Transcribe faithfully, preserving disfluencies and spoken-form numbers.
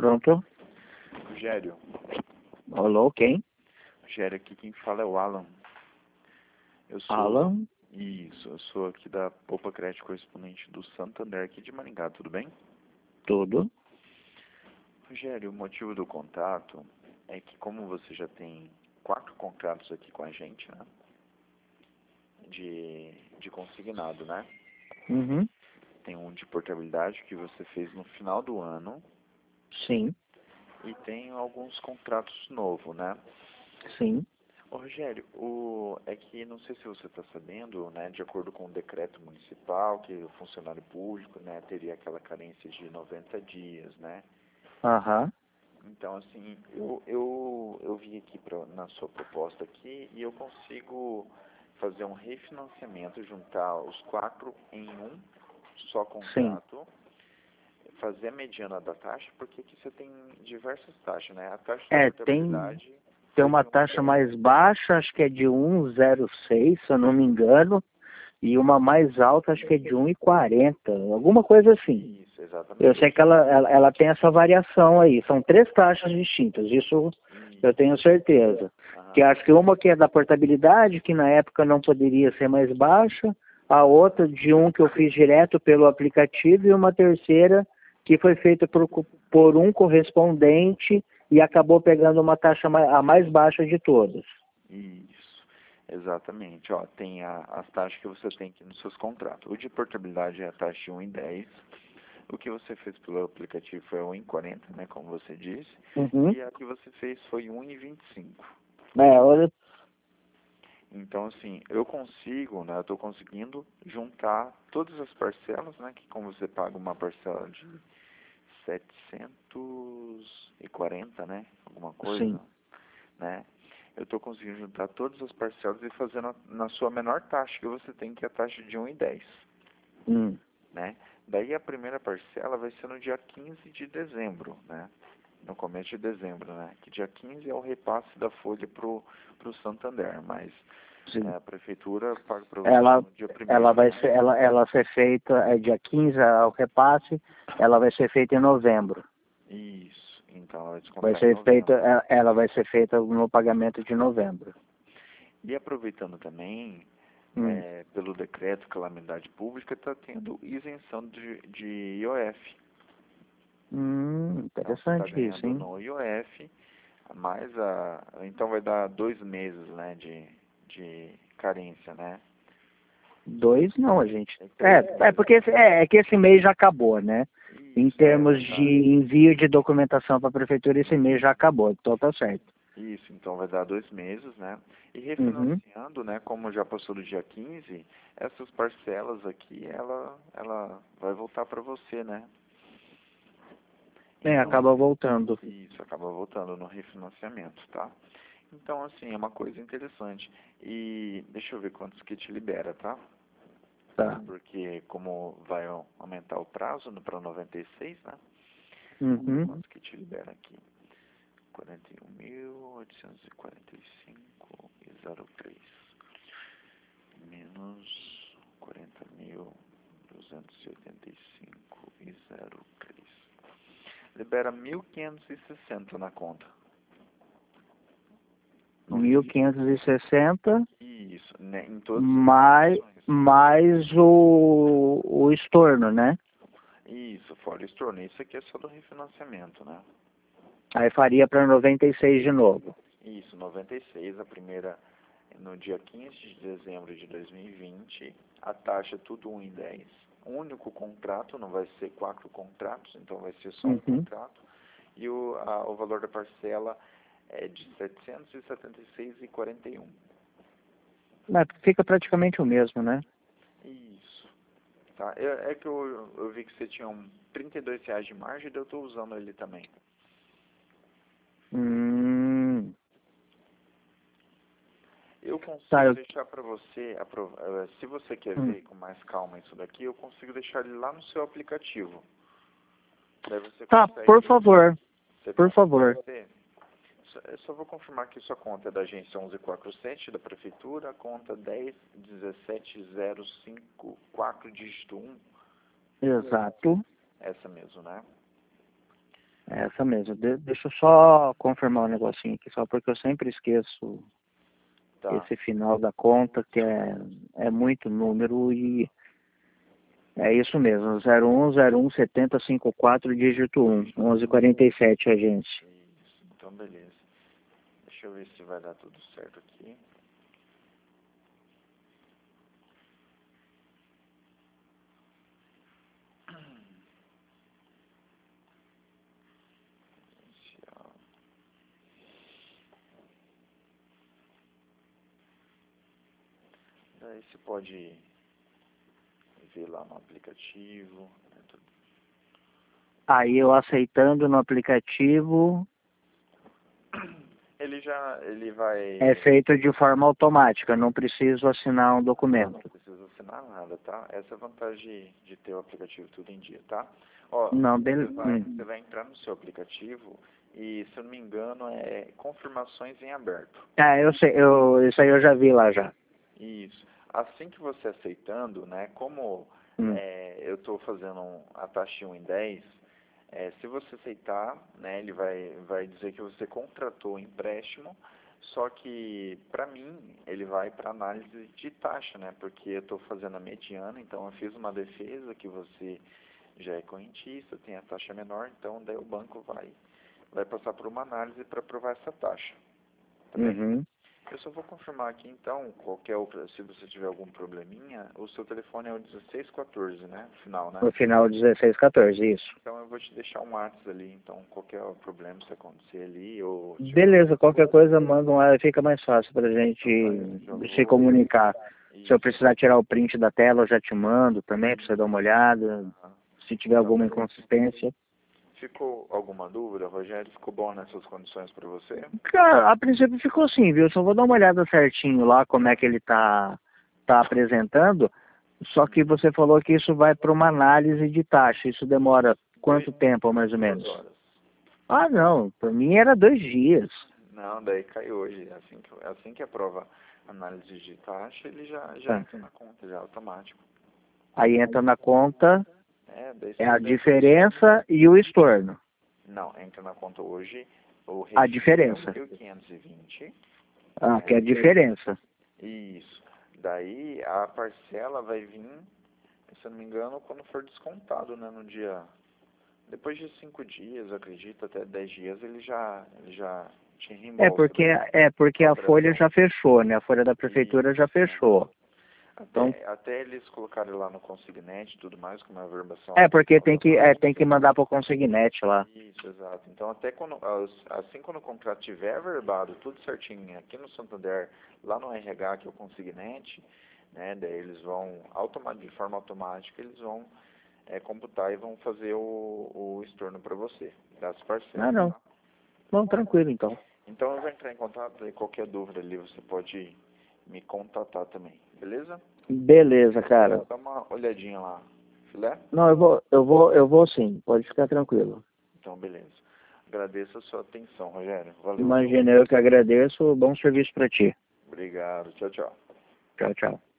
Pronto. Rogério. Alô, quem? Rogério, aqui quem fala é o Alan. Eu sou... Alan? Isso, eu sou aqui da Poupa Crédito Correspondente do Santander, aqui de Maringá, tudo bem? Tudo. Rogério, o motivo do contato é que como você já tem quatro contratos aqui com a gente, né? De, de consignado, né? Uhum. Tem um de portabilidade que você fez no final do ano Sim, e tem alguns contratos novos, né? sim. Ô, Rogério, o, é que não sei se você está sabendo, né, de acordo com o decreto municipal, que o funcionário público, né, teria aquela carência de noventa dias, né? Aham. Então, assim, eu, eu, eu vi aqui pra, na sua proposta aqui e eu consigo fazer um refinanciamento, juntar os quatro em um só Sim. contrato, fazer a mediana da taxa, porque aqui você tem diversas taxas, né? A taxa da É, tem, portabilidade tem foi uma de taxa um vírgula dez. mais baixa, acho que é de um vírgula zero seis, se eu não me engano, e uma mais alta, acho que é de um vírgula quarenta, alguma coisa assim. Isso, exatamente. Eu sei que ela, ela, ela tem essa variação aí, são três taxas distintas, isso eu tenho certeza. Que Aham. acho que uma que é da portabilidade, que na época não poderia ser mais baixa, a outra de um que eu fiz direto pelo aplicativo e uma terceira que foi feita por, por um correspondente e acabou pegando uma taxa mais, a mais baixa de todas. Isso, exatamente. Ó, tem a, as taxas que você tem aqui nos seus contratos. O de portabilidade é a taxa de um vírgula dez. O que você fez pelo aplicativo foi um vírgula quarenta, né, como você disse. Uhum. E a que você fez foi um vírgula vinte e cinco. É, olha, Então, assim, eu consigo, né, eu estou conseguindo juntar todas as parcelas, né, que como você paga uma parcela de setecentos e quarenta, né, alguma sim. coisa, né, eu estou conseguindo juntar todas as parcelas e fazendo a- na sua menor taxa que você tem, que é a taxa de um vírgula dez, Hum. né. Daí a primeira parcela vai ser no dia quinze de dezembro, né, no começo de dezembro, né, que dia quinze é o repasse da folha pro, pro Santander, mas Sim. é, a prefeitura paga para você Ela, no dia ela primeiro, vai né. ser, ela, ela ser feita, é dia quinze ao repasse, ela vai ser feita em novembro. Isso, então ela vai Vai descontar em ser feita, novembro. ela ela vai ser feita no pagamento de novembro. E aproveitando também, Hum, é, pelo decreto Calamidade Pública, está tendo isenção de, de I O F. hum, Então você está interessante isso, ganhando hein? no I O F, mais a. Então vai dar dois meses, né, de, de carência, né? Dois não, a gente. É É, três é meses. porque esse, é, é que esse mês já acabou, né? Em Isso, é, termos vai de dar. envio de documentação para a prefeitura, esse mês já acabou, então tá certo. Isso, então vai dar dois meses, né? E Uhum. refinanciando, né, como já passou do dia quinze, essas parcelas aqui, ela, ela vai voltar para você, né? É, Então, acaba voltando. isso acaba voltando no refinanciamento, tá? Então, assim, é uma coisa interessante. E deixa eu ver quantos que te libera, tá? Tá. Porque como vai aumentar o prazo para noventa e seis, né? Uhum. Quantos que te libera aqui? quarenta e um mil oitocentos e quarenta e cinco e zero três menos quarenta mil duzentos e oitenta e cinco e zero três. Libera mil quinhentos e sessenta na conta. No mil Rio. quinhentos e sessenta Isso, né, em todas as mais, operações. mais o, o estorno, né? Isso, fora o estorno. Isso aqui é só do refinanciamento, né? Aí faria para noventa e seis de novo. Isso, noventa e seis, a primeira no dia quinze de dezembro de dois mil e vinte, a taxa é tudo um vírgula dez. Um único contrato, não vai ser quatro contratos, então vai ser só um Uhum. contrato. E o, a, o valor da parcela é de setecentos e setenta e seis reais e quarenta e um. Mas fica praticamente o mesmo, né? Isso. Tá? É, é que eu, eu vi que você tinha um trinta e dois reais de margem e eu estou usando ele também. Hum, Eu tá, consigo eu, deixar para você, apro- eh, se você quer hum. ver com mais calma isso daqui, eu consigo deixar ele lá no seu aplicativo. Daí você Tá, por consegue, favor, você por consegue favor. ver. Só- Eu só vou confirmar que sua conta é da agência onze quarenta e sete da prefeitura, a conta dez dezessete zero cinco quatro dígito um, Exato. essa mesmo, né? É essa mesmo. De deixa eu só confirmar um negocinho aqui, só porque eu sempre esqueço Tá. esse final da conta, que é, é muito número e é isso mesmo. zero um zero um setenta cinquenta e quatro, dígito um, onze quarenta e sete, agência. Isso, então beleza. Deixa eu ver se vai dar tudo certo aqui. Inicial. Daí você pode ver lá no aplicativo. Né, tudo. Aí eu aceitando no aplicativo, Ele já, ele vai... é feito de forma automática, não preciso assinar um Não documento. precisa assinar nada, tá? Essa é a vantagem de ter o aplicativo tudo em dia, tá? Ó, Não, você beleza. vai, Hum. você vai entrar no seu aplicativo e, se eu não me engano, é confirmações em aberto. Ah, eu sei, eu, isso aí eu já vi lá já. Isso. Assim que você aceitando, né, como Hum. é, eu estou fazendo um, a taxa um em dez, é, se você aceitar, né, ele vai, vai dizer que você contratou o empréstimo, só que, para mim, ele vai para análise de taxa, né, porque eu estou fazendo a mediana, então eu fiz uma defesa que você já é correntista, tem a taxa menor, então daí o banco vai, vai passar por uma análise para aprovar essa taxa. Tá bem? Uhum. Eu só vou confirmar aqui então, qualquer outra, se você tiver algum probleminha, o seu telefone é o dezesseis quatorze, né? Final, né? No final dezesseis quatorze, isso. Então eu vou te deixar um WhatsApp ali, então qualquer problema se acontecer ali, ou tiver Beleza, qualquer coisa manda um ar, fica mais fácil pra gente já se vou... comunicar. Se eu Isso. precisar tirar o print da tela, eu já te mando também, pra você dar uma olhada. Ah, Se tiver então, alguma inconsistência. ficou alguma dúvida, Rogério? Ficou bom nessas condições para você? Cara, a princípio ficou assim, viu? Só vou dar uma olhada certinho lá como é que ele tá, tá apresentando. Só que você falou que isso vai para uma análise de taxa. Isso demora quanto Dois, tempo, mais ou duas menos? horas. Ah, não. Para mim era dois dias. Não, daí caiu hoje. Assim que, assim que aprova a análise de taxa, ele já, já Tá. entra na conta, já é automático. Aí entra na conta, É, daí é se a puder... diferença e o estorno. Não, entra na conta hoje o A registro diferença. mil quinhentos e vinte. Ah, que é a Né? diferença. Isso. Daí a parcela vai vir, se eu não me engano, quando for descontado, né, no dia... Depois de cinco dias, eu acredito, até dez dias, ele já, ele já te É reembolsa. porque, é porque a folha já fechou, né? A folha da prefeitura já Isso. fechou. Então, Até, até eles colocaram lá no Consignet e tudo mais, como é a verbação. é porque tem que, é, tem que mandar para o consignete lá. Isso, exato. Então, até quando, as- assim quando o contrato tiver verbado, tudo certinho, aqui no Santander, lá no R H, que é o Consignet, né, daí eles vão, automa- de forma automática, eles vão é, computar e vão fazer o, o estorno para você, das parcelas. Ah, não. Tá? Bom, tranquilo então. Então, eu vou entrar em contato e qualquer dúvida ali você pode me contatar também, beleza? Beleza, cara. Dá uma olhadinha lá, filé? Não, eu vou, eu vou, eu vou sim. Pode ficar tranquilo. Então, beleza. Agradeço a sua atenção, Rogério. Valeu. Imagina, eu que agradeço. Bom serviço para ti. Obrigado. Tchau, tchau. Tchau, tchau.